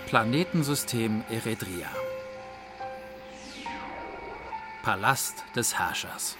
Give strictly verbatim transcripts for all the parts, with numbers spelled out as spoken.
Planetensystem Eredria. Palast des Herrschers.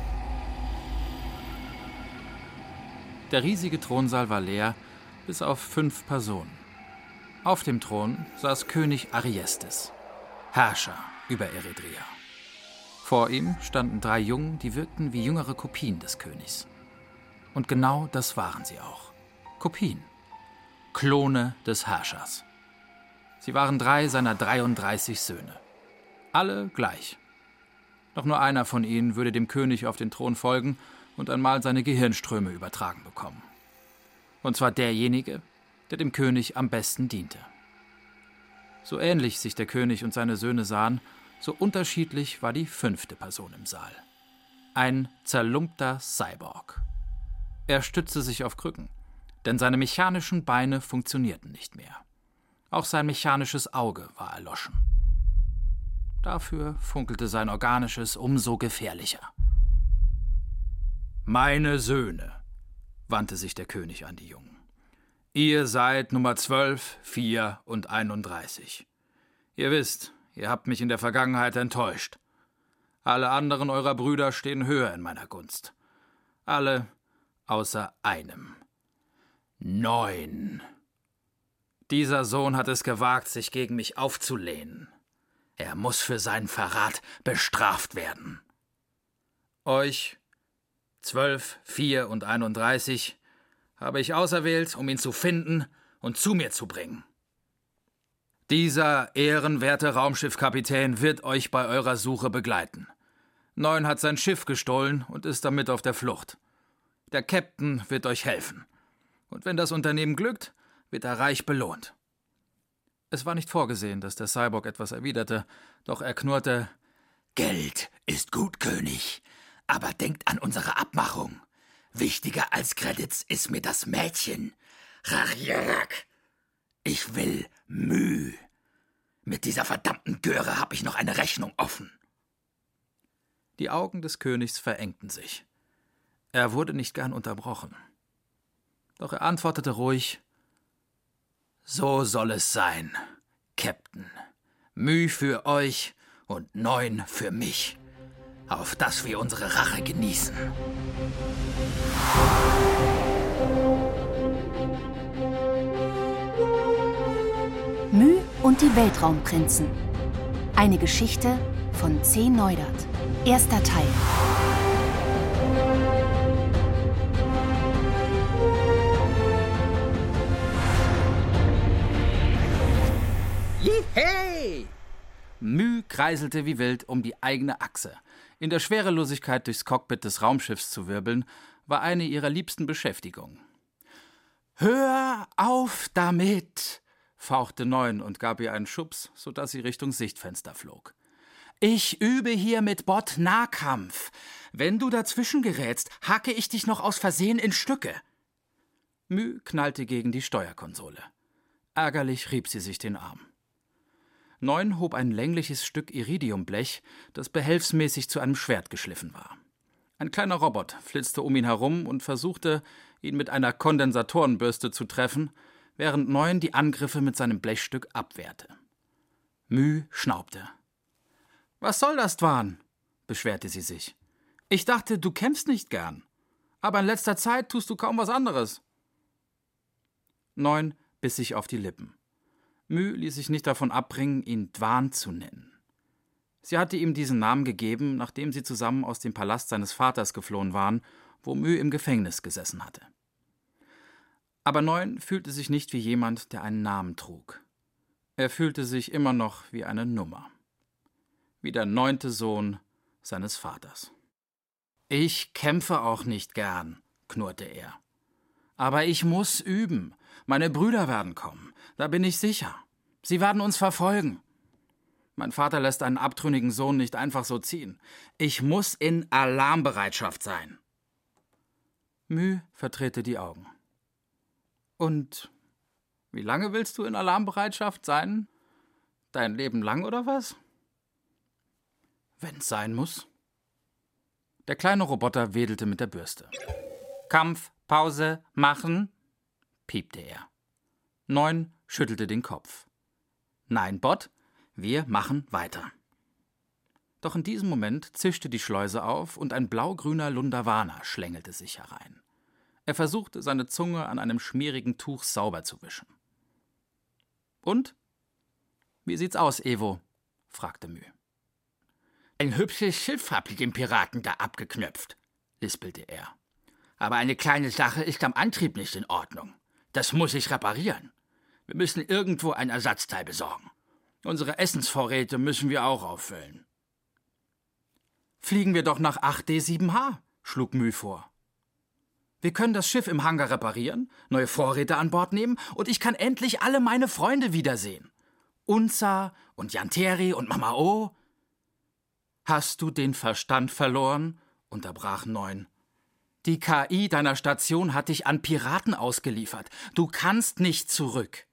Der riesige Thronsaal war leer, bis auf fünf Personen. Auf dem Thron saß König Ariestes, Herrscher über Eredria. Vor ihm standen drei Jungen, die wirkten wie jüngere Kopien des Königs. Und genau das waren sie auch. Kopien. Klone des Herrschers. Sie waren drei seiner dreiunddreißig Söhne. Alle gleich. Doch nur einer von ihnen würde dem König auf den Thron folgen und einmal seine Gehirnströme übertragen bekommen. Und zwar derjenige, der dem König am besten diente. So ähnlich sich der König und seine Söhne sahen, so unterschiedlich war die fünfte Person im Saal. Ein zerlumpter Cyborg. Er stützte sich auf Krücken, denn seine mechanischen Beine funktionierten nicht mehr. Auch sein mechanisches Auge war erloschen. Dafür funkelte sein organisches umso gefährlicher. »Meine Söhne«, wandte sich der König an die Jungen. »Ihr seid Nummer zwölf, vier und einunddreißig. Ihr wisst, ihr habt mich in der Vergangenheit enttäuscht. Alle anderen eurer Brüder stehen höher in meiner Gunst. Alle außer einem. Neun. Dieser Sohn hat es gewagt, sich gegen mich aufzulehnen. Er muss für seinen Verrat bestraft werden. Euch, zwölf, vier und einunddreißig, habe ich auserwählt, um ihn zu finden und zu mir zu bringen. Dieser ehrenwerte Raumschiffkapitän wird euch bei eurer Suche begleiten. Neun hat sein Schiff gestohlen und ist damit auf der Flucht. Der Captain wird euch helfen. Und wenn das Unternehmen glückt, wird er reich belohnt.« Es war nicht vorgesehen, dass der Cyborg etwas erwiderte, doch er knurrte: »Geld ist gut, König, aber denkt an unsere Abmachung. Wichtiger als Credits ist mir das Mädchen. Rarierak. Ich will Müh. Mit dieser verdammten Göre habe ich noch eine Rechnung offen.« Die Augen des Königs verengten sich. Er wurde nicht gern unterbrochen. Doch er antwortete ruhig: »So soll es sein, Captain. Müh für euch und Neun für mich. Auf dass wir unsere Rache genießen.« Müh und die Weltraumprinzen. Eine Geschichte von C. Neudert. Erster Teil. Hey! Müh kreiselte wie wild um die eigene Achse. In der Schwerelosigkeit durchs Cockpit des Raumschiffs zu wirbeln, war eine ihrer liebsten Beschäftigungen. »Hör auf damit«, fauchte Neun und gab ihr einen Schubs, sodass sie Richtung Sichtfenster flog. »Ich übe hier mit Bot-Nahkampf. Wenn du dazwischen gerätst, hacke ich dich noch aus Versehen in Stücke.« Müh knallte gegen die Steuerkonsole. Ärgerlich rieb sie sich den Arm. Neun hob ein längliches Stück Iridiumblech, das behelfsmäßig zu einem Schwert geschliffen war. Ein kleiner Robot flitzte um ihn herum und versuchte, ihn mit einer Kondensatorenbürste zu treffen, während Neun die Angriffe mit seinem Blechstück abwehrte. Müh schnaubte. »Was soll das, Dwan?«, beschwerte sie sich. »Ich dachte, du kämpfst nicht gern. Aber in letzter Zeit tust du kaum was anderes.« Neun biss sich auf die Lippen. Müh ließ sich nicht davon abbringen, ihn Dwan zu nennen. Sie hatte ihm diesen Namen gegeben, nachdem sie zusammen aus dem Palast seines Vaters geflohen waren, wo Müh im Gefängnis gesessen hatte. Aber Neun fühlte sich nicht wie jemand, der einen Namen trug. Er fühlte sich immer noch wie eine Nummer. Wie der neunte Sohn seines Vaters. »Ich kämpfe auch nicht gern«, knurrte er. »Aber ich muss üben. Meine Brüder werden kommen, da bin ich sicher. Sie werden uns verfolgen. Mein Vater lässt einen abtrünnigen Sohn nicht einfach so ziehen. Ich muss in Alarmbereitschaft sein.« Müh verdrehte die Augen. »Und wie lange willst du in Alarmbereitschaft sein? Dein Leben lang oder was?« »Wenn's sein muss.« Der kleine Roboter wedelte mit der Bürste. »Kampf, Pause, machen«, piepte er. Neun schüttelte den Kopf. Nein, Bott, wir machen weiter. Doch in diesem Moment zischte die Schleuse auf und ein blaugrüner Lunderwaner schlängelte sich herein. Er versuchte, seine Zunge an einem schmierigen Tuch sauber zu wischen. »Und? Wie sieht's aus, Evo?« fragte Mü. »Ein hübsches Schiff hab ich dem Piraten da abgeknöpft«, lispelte er. »Aber eine kleine Sache ist am Antrieb nicht in Ordnung. Das muss ich reparieren. Wir müssen irgendwo ein Ersatzteil besorgen. Unsere Essensvorräte müssen wir auch auffüllen.« »Fliegen wir doch nach acht D sieben H«, schlug Mü vor. »Wir können das Schiff im Hangar reparieren, neue Vorräte an Bord nehmen und ich kann endlich alle meine Freunde wiedersehen. Unza und Janteri und Mama O.« »Hast du den Verstand verloren?«, unterbrach Neun. »Die K I deiner Station hat dich an Piraten ausgeliefert. Du kannst nicht zurück.«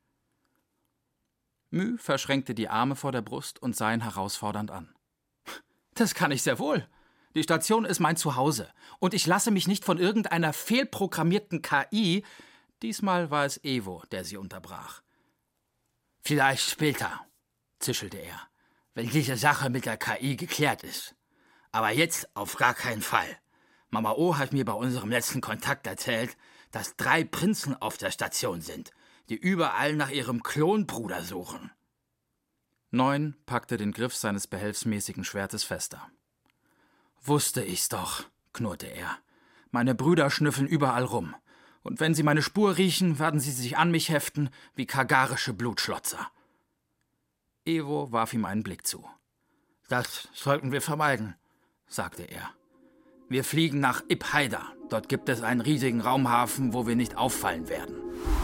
Mü verschränkte die Arme vor der Brust und sah ihn herausfordernd an. »Das kann ich sehr wohl. Die Station ist mein Zuhause und ich lasse mich nicht von irgendeiner fehlprogrammierten K I…« Diesmal war es Evo, der sie unterbrach. »Vielleicht später«, zischelte er, »wenn diese Sache mit der K I geklärt ist. Aber jetzt auf gar keinen Fall. Mama O hat mir bei unserem letzten Kontakt erzählt, dass drei Prinzen auf der Station sind, die überall nach ihrem Klonbruder suchen.« Neun packte den Griff seines behelfsmäßigen Schwertes fester. »Wusste ich's doch«, knurrte er. »Meine Brüder schnüffeln überall rum. Und wenn sie meine Spur riechen, werden sie sich an mich heften wie kagarische Blutschlotzer.« Evo warf ihm einen Blick zu. »Das sollten wir vermeiden«, sagte er. »Wir fliegen nach Ip-Haida. Dort gibt es einen riesigen Raumhafen, wo wir nicht auffallen werden.«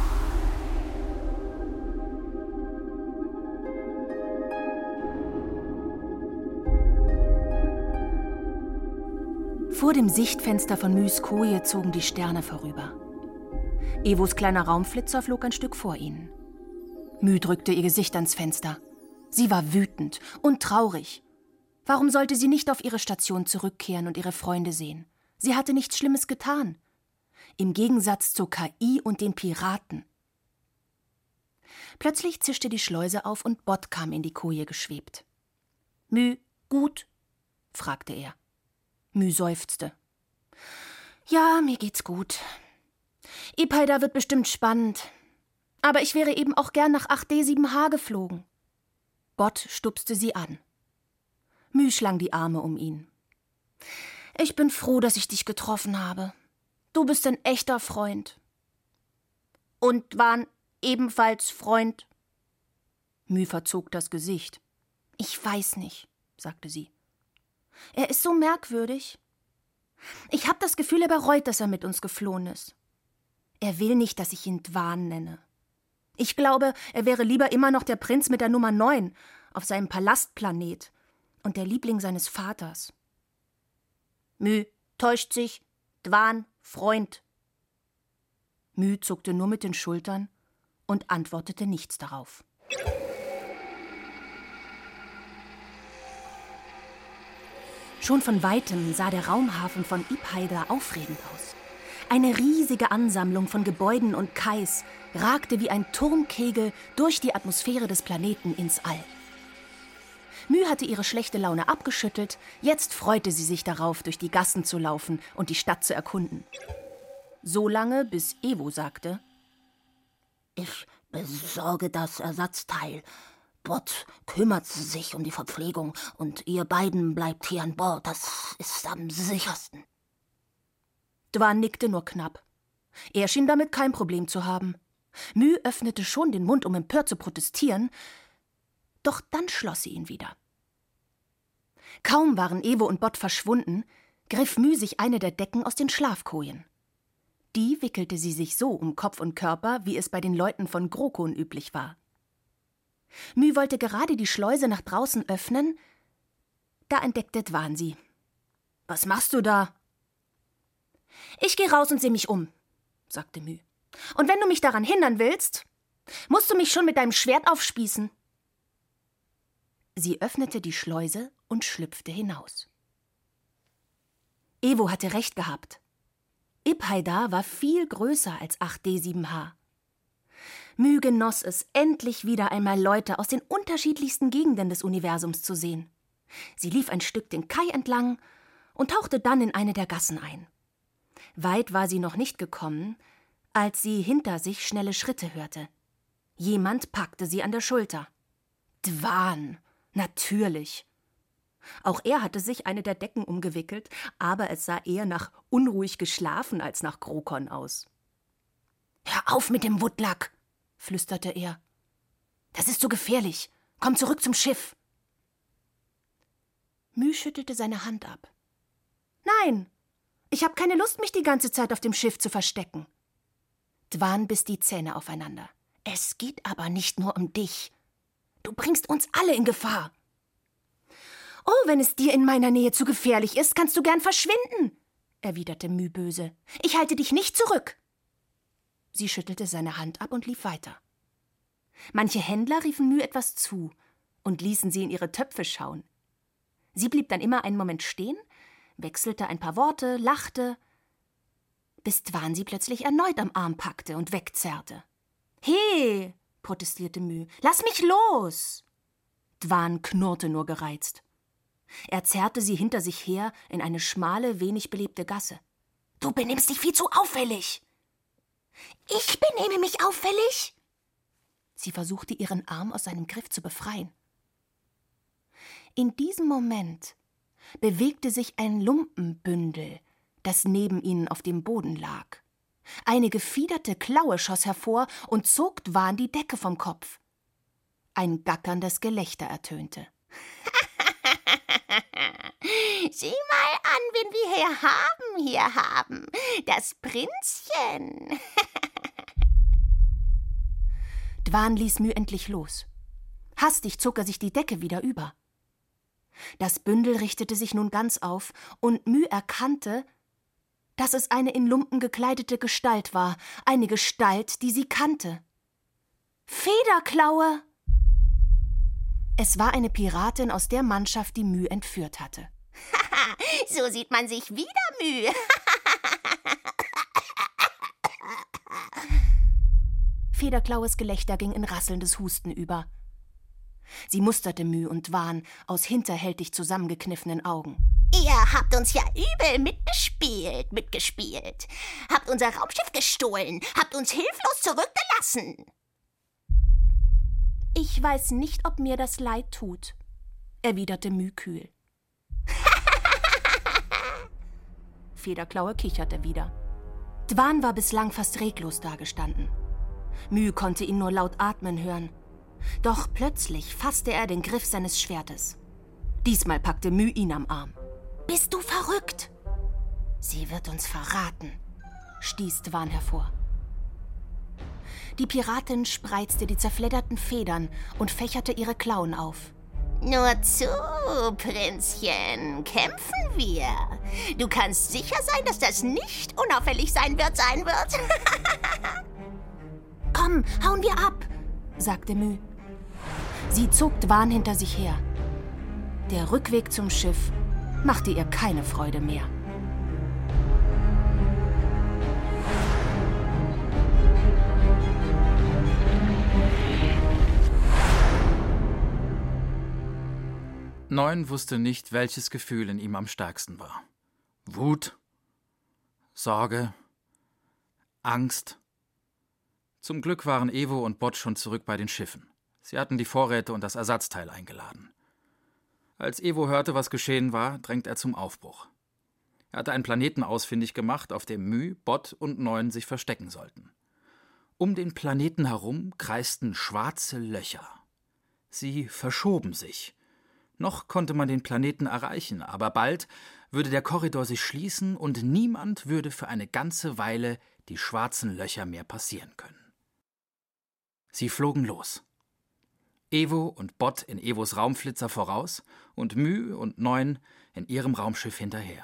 Vor dem Sichtfenster von Müs Koje zogen die Sterne vorüber. Evos kleiner Raumflitzer flog ein Stück vor ihnen. Mü drückte ihr Gesicht ans Fenster. Sie war wütend und traurig. Warum sollte sie nicht auf ihre Station zurückkehren und ihre Freunde sehen? Sie hatte nichts Schlimmes getan. Im Gegensatz zur K I und den Piraten. Plötzlich zischte die Schleuse auf und Bott kam in die Koje geschwebt. »Mü, gut?« fragte er. Mü seufzte. »Ja, mir geht's gut. Ip-Haida wird bestimmt spannend. Aber ich wäre eben auch gern nach acht D sieben H geflogen.« Bott stupste sie an. Mü schlang die Arme um ihn. »Ich bin froh, dass ich dich getroffen habe. Du bist ein echter Freund.« »Und Wan ebenfalls Freund?« Mü verzog das Gesicht. »Ich weiß nicht«, sagte sie. »Er ist so merkwürdig. Ich habe das Gefühl, er bereut, dass er mit uns geflohen ist. Er will nicht, dass ich ihn Dwan nenne. Ich glaube, er wäre lieber immer noch der Prinz mit der Nummer neun auf seinem Palastplanet und der Liebling seines Vaters.« »Mü täuscht sich. Dwan, Freund.« Mü zuckte nur mit den Schultern und antwortete nichts darauf. Schon von Weitem sah der Raumhafen von Ip-Haida aufregend aus. Eine riesige Ansammlung von Gebäuden und Kais ragte wie ein Turmkegel durch die Atmosphäre des Planeten ins All. Mü hatte ihre schlechte Laune abgeschüttelt, jetzt freute sie sich darauf, durch die Gassen zu laufen und die Stadt zu erkunden. So lange, bis Evo sagte: »Ich besorge das Ersatzteil. Bott kümmert sich um die Verpflegung und ihr beiden bleibt hier an Bord. Das ist am sichersten.« Dwan nickte nur knapp. Er schien damit kein Problem zu haben. Mü öffnete schon den Mund, um empört zu protestieren, doch dann schloss sie ihn wieder. Kaum waren Evo und Bott verschwunden, griff Mü sich eine der Decken aus den Schlafkojen. Die wickelte sie sich so um Kopf und Körper, wie es bei den Leuten von Grokon üblich war. Mü wollte gerade die Schleuse nach draußen öffnen, da entdeckte Dwan sie. »Was machst du da?« »Ich gehe raus und sehe mich um«, sagte Mü. »Und wenn du mich daran hindern willst, musst du mich schon mit deinem Schwert aufspießen.« Sie öffnete die Schleuse und schlüpfte hinaus. Evo hatte recht gehabt. Ip-Haida war viel größer als acht D sieben H. Mü genoss es, endlich wieder einmal Leute aus den unterschiedlichsten Gegenden des Universums zu sehen. Sie lief ein Stück den Kai entlang und tauchte dann in eine der Gassen ein. Weit war sie noch nicht gekommen, als sie hinter sich schnelle Schritte hörte. Jemand packte sie an der Schulter. Dwan, natürlich. Auch er hatte sich eine der Decken umgewickelt, aber es sah eher nach unruhig geschlafen als nach Grokon aus. »Hör auf mit dem Wutlack«, flüsterte er. »Das ist so gefährlich. Komm zurück zum Schiff.« Mü schüttelte seine Hand ab. »Nein, ich habe keine Lust, mich die ganze Zeit auf dem Schiff zu verstecken.« Dwan biss die Zähne aufeinander. »Es geht aber nicht nur um dich. Du bringst uns alle in Gefahr.« »Oh, wenn es dir in meiner Nähe zu gefährlich ist, kannst du gern verschwinden«, erwiderte Mü böse. »Ich halte dich nicht zurück.« Sie schüttelte seine Hand ab und lief weiter. Manche Händler riefen Mü etwas zu und ließen sie in ihre Töpfe schauen. Sie blieb dann immer einen Moment stehen, wechselte ein paar Worte, lachte, bis Dwan sie plötzlich erneut am Arm packte und wegzerrte. »He«, protestierte Mü, »lass mich los!« Dwan knurrte nur gereizt. Er zerrte sie hinter sich her in eine schmale, wenig belebte Gasse. »Du benimmst dich viel zu auffällig!« »Ich benehme mich auffällig?« Sie versuchte, ihren Arm aus seinem Griff zu befreien. In diesem Moment bewegte sich ein Lumpenbündel, das neben ihnen auf dem Boden lag. Eine gefiederte Klaue schoss hervor und zog Dwan die Decke vom Kopf. Ein gackerndes Gelächter ertönte. »Sieh mal an, wen wir hier haben, hier haben. Das Prinzchen.« Dwan ließ Mü endlich los. Hastig zog er sich die Decke wieder über. Das Bündel richtete sich nun ganz auf, und Mü erkannte, dass es eine in Lumpen gekleidete Gestalt war, eine Gestalt, die sie kannte. »Federklaue!« Es war eine Piratin aus der Mannschaft, die Mü entführt hatte. »Haha, so sieht man sich wieder, Mü!« Federklaues Gelächter ging in rasselndes Husten über. Sie musterte Mü und Dwan aus hinterhältig zusammengekniffenen Augen. »Ihr habt uns ja übel mitgespielt, mitgespielt. Habt unser Raumschiff gestohlen, habt uns hilflos zurückgelassen.« »Ich weiß nicht, ob mir das leid tut«, erwiderte Mü kühl. Federklaue kicherte wieder. Dwan war bislang fast reglos dagestanden. Mü konnte ihn nur laut atmen hören. Doch plötzlich fasste er den Griff seines Schwertes. Diesmal packte Mü ihn am Arm. »Bist du verrückt?« »Sie wird uns verraten«, stieß Dwan hervor. Die Piratin spreizte die zerfledderten Federn und fächerte ihre Klauen auf. »Nur zu, Prinzchen, kämpfen wir. Du kannst sicher sein, dass das nicht unauffällig sein wird, sein wird.« »Komm, hauen wir ab«, sagte Mü. Sie zog Dwan hinter sich her. Der Rückweg zum Schiff machte ihr keine Freude mehr. Neun wusste nicht, welches Gefühl in ihm am stärksten war. Wut, Sorge, Angst. Zum Glück waren Evo und Bot schon zurück bei den Schiffen. Sie hatten die Vorräte und das Ersatzteil eingeladen. Als Evo hörte, was geschehen war, drängt er zum Aufbruch. Er hatte einen Planeten ausfindig gemacht, auf dem Mü, Bot und Neun sich verstecken sollten. Um den Planeten herum kreisten schwarze Löcher. Sie verschoben sich. Noch konnte man den Planeten erreichen, aber bald würde der Korridor sich schließen und niemand würde für eine ganze Weile die schwarzen Löcher mehr passieren können. Sie flogen los. Evo und Bot in Evos Raumflitzer voraus und Mü und Neun in ihrem Raumschiff hinterher.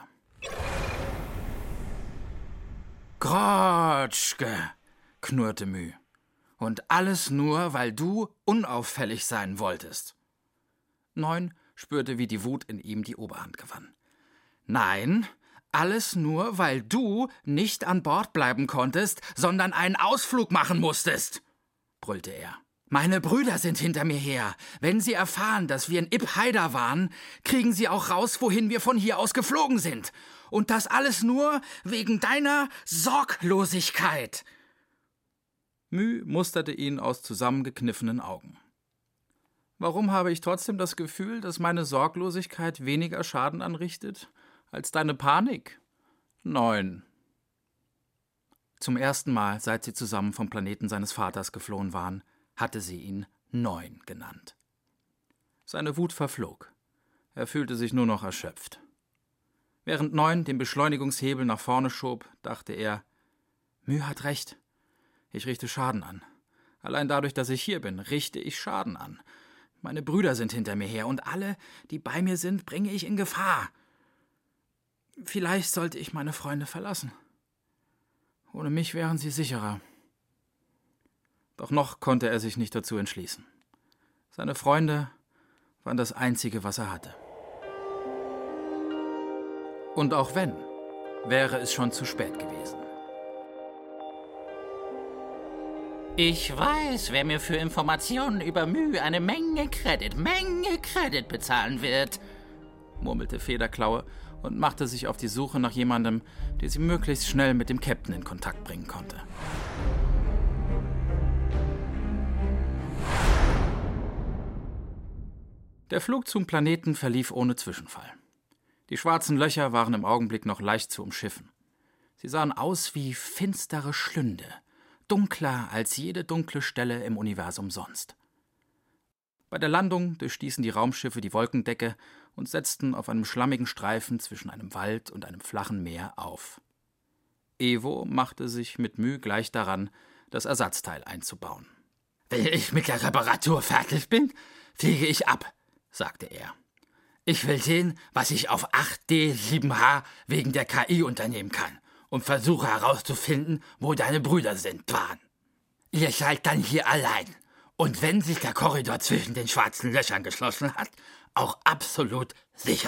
»Grotschke«, knurrte Mü. »Und alles nur, weil du unauffällig sein wolltest.« Neun spürte, wie die Wut in ihm die Oberhand gewann. »Nein, alles nur, weil du nicht an Bord bleiben konntest, sondern einen Ausflug machen musstest.« brüllte er. »Meine Brüder sind hinter mir her. Wenn sie erfahren, dass wir in Ip-Haida waren, kriegen sie auch raus, wohin wir von hier aus geflogen sind. Und das alles nur wegen deiner Sorglosigkeit.« Mü musterte ihn aus zusammengekniffenen Augen. »Warum habe ich trotzdem das Gefühl, dass meine Sorglosigkeit weniger Schaden anrichtet als deine Panik?« »Neun.« Zum ersten Mal, seit sie zusammen vom Planeten seines Vaters geflohen waren, hatte sie ihn Neun genannt. Seine Wut verflog. Er fühlte sich nur noch erschöpft. Während Neun den Beschleunigungshebel nach vorne schob, dachte er, Mü hat recht. Ich richte Schaden an. Allein dadurch, dass ich hier bin, richte ich Schaden an. Meine Brüder sind hinter mir her und alle, die bei mir sind, bringe ich in Gefahr. Vielleicht sollte ich meine Freunde verlassen. Ohne mich wären sie sicherer. Doch noch konnte er sich nicht dazu entschließen. Seine Freunde waren das Einzige, was er hatte. Und auch wenn, wäre es schon zu spät gewesen. Ich weiß, wer mir für Informationen über Mü eine Menge Credit, Menge Credit bezahlen wird, murmelte Federklaue und machte sich auf die Suche nach jemandem, der sie möglichst schnell mit dem Captain in Kontakt bringen konnte. Der Flug zum Planeten verlief ohne Zwischenfall. Die schwarzen Löcher waren im Augenblick noch leicht zu umschiffen. Sie sahen aus wie finstere Schlünde, dunkler als jede dunkle Stelle im Universum sonst. Bei der Landung durchstießen die Raumschiffe die Wolkendecke und setzten auf einem schlammigen Streifen zwischen einem Wald und einem flachen Meer auf. Evo machte sich mit Mühe gleich daran, das Ersatzteil einzubauen. »Wenn ich mit der Reparatur fertig bin, fliege ich ab«, sagte er. »Ich will sehen, was ich auf acht D sieben H wegen der K I unternehmen kann und versuche herauszufinden, wo deine Brüder sind, Twan. Ihr seid dann hier allein und wenn sich der Korridor zwischen den schwarzen Löchern geschlossen hat, auch absolut sicher.«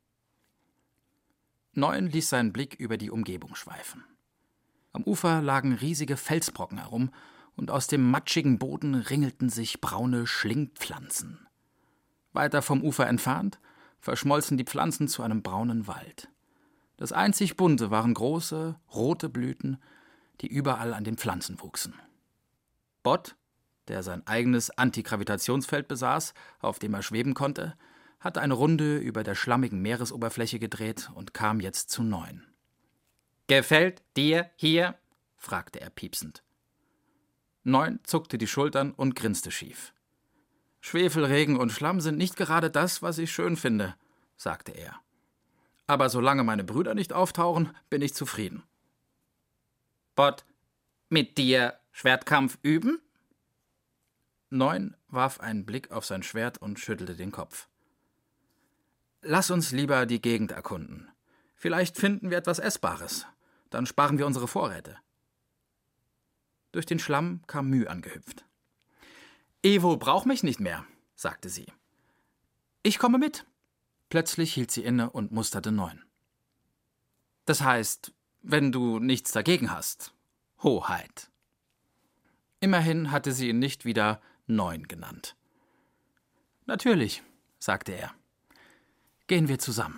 Neun ließ seinen Blick über die Umgebung schweifen. Am Ufer lagen riesige Felsbrocken herum und aus dem matschigen Boden ringelten sich braune Schlingpflanzen. Weiter vom Ufer entfernt verschmolzen die Pflanzen zu einem braunen Wald. Das einzig Bunte waren große, rote Blüten, die überall an den Pflanzen wuchsen. Bot, der sein eigenes Antigravitationsfeld besaß, auf dem er schweben konnte, hatte eine Runde über der schlammigen Meeresoberfläche gedreht und kam jetzt zu Neun. »Gefällt dir hier?« fragte er piepsend. Neun zuckte die Schultern und grinste schief. »Schwefelregen und Schlamm sind nicht gerade das, was ich schön finde«, sagte er. »Aber solange meine Brüder nicht auftauchen, bin ich zufrieden.« »Bot, mit dir Schwertkampf üben?« Neun warf einen Blick auf sein Schwert und schüttelte den Kopf. »Lass uns lieber die Gegend erkunden. Vielleicht finden wir etwas Essbares. Dann sparen wir unsere Vorräte.« Durch den Schlamm kam Mü angehüpft. »Evo braucht mich nicht mehr«, sagte sie. »Ich komme mit.« Plötzlich hielt sie inne und musterte Neun. »Das heißt, wenn du nichts dagegen hast, Hoheit.« Immerhin hatte sie ihn nicht wieder Neun genannt. »Natürlich«, sagte er. »Gehen wir zusammen.«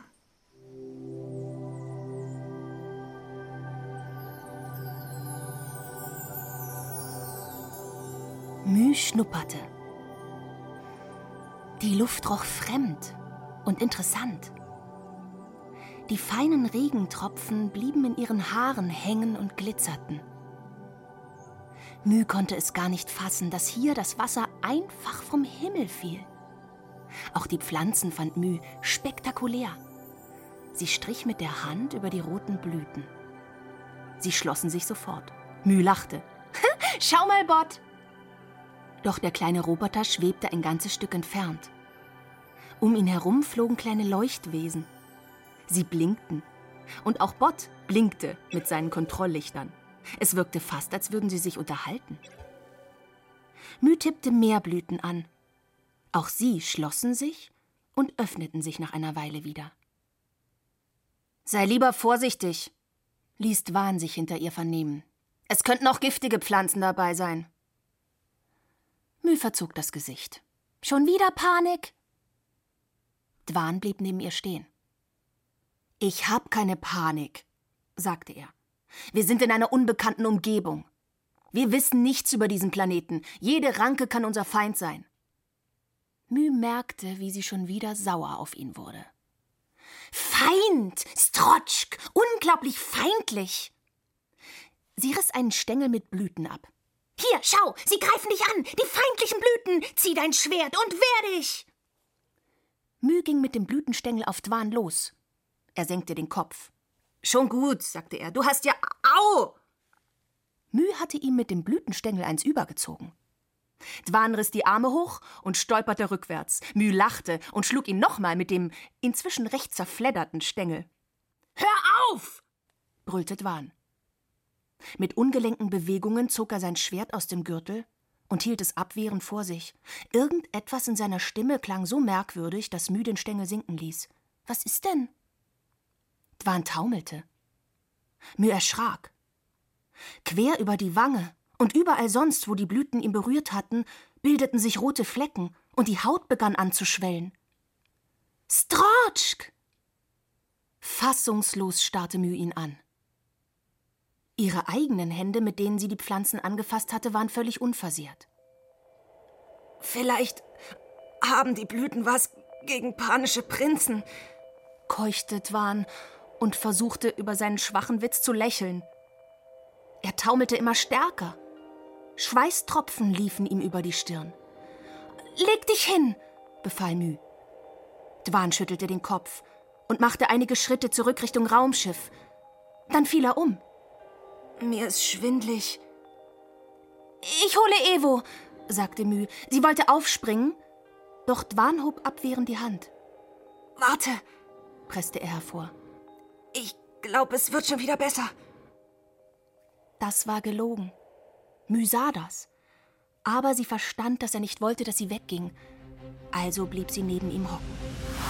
Mü schnupperte. Die Luft roch fremd und interessant. Die feinen Regentropfen blieben in ihren Haaren hängen und glitzerten. Mü konnte es gar nicht fassen, dass hier das Wasser einfach vom Himmel fiel. Auch die Pflanzen fand Mü spektakulär. Sie strich mit der Hand über die roten Blüten. Sie schlossen sich sofort. Mü lachte. »Schau mal, Bot!« Doch der kleine Roboter schwebte ein ganzes Stück entfernt. Um ihn herum flogen kleine Leuchtwesen. Sie blinkten. Und auch Bot blinkte mit seinen Kontrolllichtern. Es wirkte fast, als würden sie sich unterhalten. Mü tippte mehr Blüten an. Auch sie schlossen sich und öffneten sich nach einer Weile wieder. »Sei lieber vorsichtig«, ließ Twan sich hinter ihr vernehmen. »Es könnten auch giftige Pflanzen dabei sein.« Mü verzog das Gesicht. »Schon wieder Panik?« Dwan blieb neben ihr stehen. »Ich hab keine Panik«, sagte er. »Wir sind in einer unbekannten Umgebung. Wir wissen nichts über diesen Planeten. Jede Ranke kann unser Feind sein.« Mü merkte, wie sie schon wieder sauer auf ihn wurde. »Feind! Strotschk! Unglaublich feindlich!« Sie riss einen Stängel mit Blüten ab. »Hier, schau, sie greifen dich an! Die feindlichen Blüten! Zieh dein Schwert und wehr dich!« Mü ging mit dem Blütenstängel auf Dwan los. Er senkte den Kopf. »Schon gut«, sagte er, »du hast ja... Au!« Mü hatte ihm mit dem Blütenstängel eins übergezogen. Dwan riss die Arme hoch und stolperte rückwärts. Mü lachte und schlug ihn nochmal mit dem inzwischen recht zerfledderten Stängel. »Hör auf!« brüllte Dwan. Mit ungelenken Bewegungen zog er sein Schwert aus dem Gürtel und hielt es abwehrend vor sich. Irgendetwas in seiner Stimme klang so merkwürdig, dass Mü den Stängel sinken ließ. »Was ist denn?« Dwan taumelte. Mü erschrak. Quer über die Wange und überall sonst, wo die Blüten ihn berührt hatten, bildeten sich rote Flecken und die Haut begann anzuschwellen. »Strotschk!« Fassungslos starrte Mü ihn an. Ihre eigenen Hände, mit denen sie die Pflanzen angefasst hatte, waren völlig unversehrt. »Vielleicht haben die Blüten was gegen panische Prinzen«, keuchte Dwan und versuchte, über seinen schwachen Witz zu lächeln. Er taumelte immer stärker. Schweißtropfen liefen ihm über die Stirn. »Leg dich hin«, befahl Mü. Dwan schüttelte den Kopf und machte einige Schritte zurück Richtung Raumschiff. Dann fiel er um. »Mir ist schwindlig.« »Ich hole Evo«, sagte Mü. Sie wollte aufspringen, doch Dwan hob abwehrend die Hand. »Warte«, presste er hervor. »Ich glaube, es wird schon wieder besser.« Das war gelogen. Mü sah das. Aber sie verstand, dass er nicht wollte, dass sie wegging. Also blieb sie neben ihm hocken.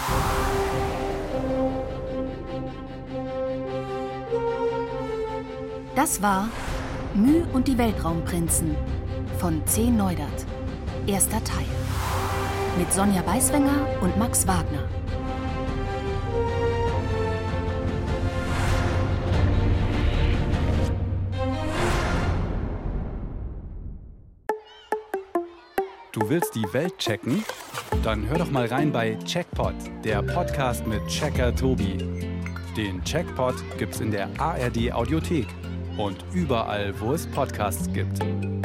Das war Mü und die Weltraumprinzen von C. Neudert. Erster Teil. Mit Sonja Beiswenger und Max Wagner. Du willst die Welt checken? Dann hör doch mal rein bei Checkpot, der Podcast mit Checker Tobi. Den Checkpot gibt's in der A R D Audiothek und überall, wo es Podcasts gibt.